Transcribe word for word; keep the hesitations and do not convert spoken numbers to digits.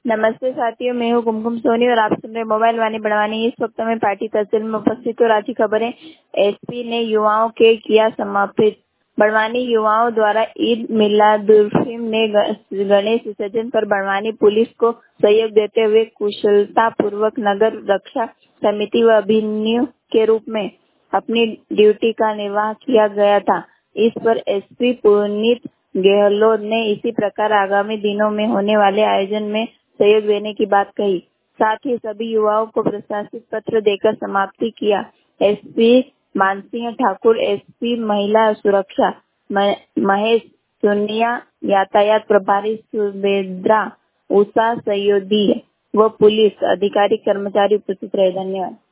नमस्ते साथियों, मैं हूँ कुमकुम सोनी और आप सुन रहे मोबाइल वाणी बड़वानी। इस वक्त मैं पार्टी तहसील में उपस्थित हूँ। आज की खबरें। एसपी ने युवाओं के किया समर्पित। बड़वानी युवाओं द्वारा ईद मिलादुन्नबी ने गणेश विसर्जन पर बड़वानी पुलिस को सहयोग देते हुए कुशलता पूर्वक नगर रक्षा समिति व अभिमन्यु के रूप में अपनी ड्यूटी का निर्वाह किया गया था। इस पर एसपी पुनीत गहलोत ने इसी प्रकार आगामी दिनों में होने वाले आयोजन में सहयोग देने की बात कही। साथ ही सभी युवाओं को प्रशासित पत्र देकर समाप्ति किया। एसपी मानसिंह ठाकुर, एसपी महिला सुरक्षा महेश सोनिया, यातायात प्रभारी सुभेद्रा उषा सयोदी व पुलिस अधिकारी कर्मचारी उपस्थित रहे। धन्यवाद।